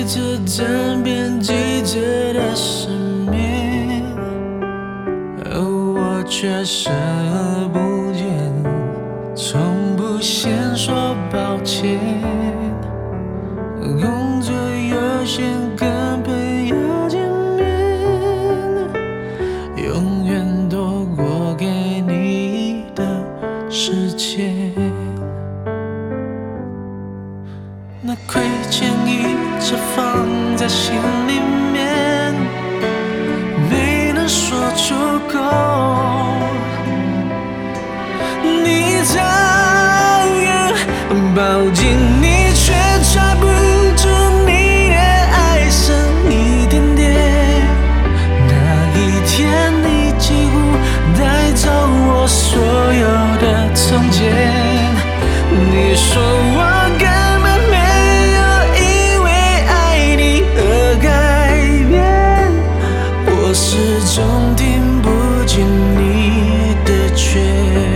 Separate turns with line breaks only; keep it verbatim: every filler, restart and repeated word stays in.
次枕边记着的失眠，而我却视而不见，从不先说抱歉。工作有限，跟朋友见面，永远多过给你的时间。那亏欠一直放在心里面，没能说出口。你讨厌抱紧你，却抓不住你的爱剩一点点。那一天，你几乎带走我所有的从前。你说我根本没有因为爱你而改变，我始终听不进你的劝。